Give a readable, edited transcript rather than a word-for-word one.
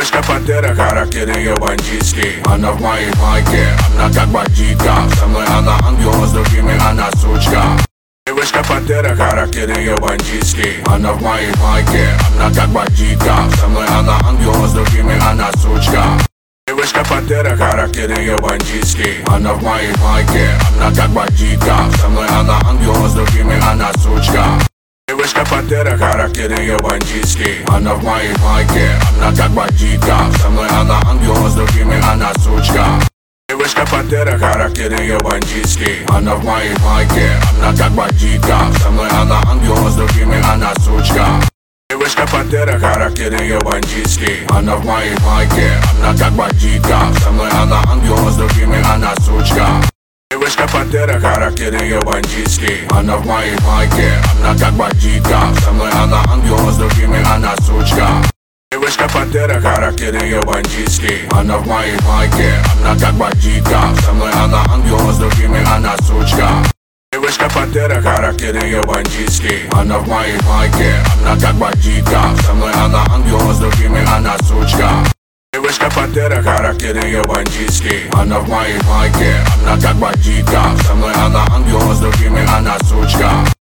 Девушка-пантера, характер ее бандитский. Она в моей майке, она как бандитка. Со мной она ангел, с другими она сучка. Девушка-пантера, характер ее бандитский. Она в моей майке, она как бандитка. Со мной она ангел, с другими она сучка. Девушка-пантера, характер ее бандитский. Она в моей майке, она как бандитка. Со мной она ангел, с другими она сучка. Девушка-пантера, характер ее бандитский. Она в моей майке, она как бандитка. Со мной она ангел, с другими она сучка. Девушка-пантера, характер ее бандитский. Она в моей майке, она как бандитка. Со мной она ангел, с другими она сучка. Девушка-пантера, характер ее бандитский. Она в моей майке, она как бандитка. Со мной она ангел, с другими она сучка. Девушка-пантера, характер ее бандитский. Она в моей майке, она как бандитка. Со мной она ангел, с другими она сучка. Девушка-пантера, характер ее бандитский. Она в моей майке, она как бандитка. Со мной она ангел, с другими она сучка. Девушка-пантера, характер ее бандитский. Она в моей майке, она как бандитка. Со мной она ангел, с другими она сучка. Девушка-пантера, характер ее бандитский. Она в моей майке, она как бандитка. Со мной она ангел, с другими она сучка.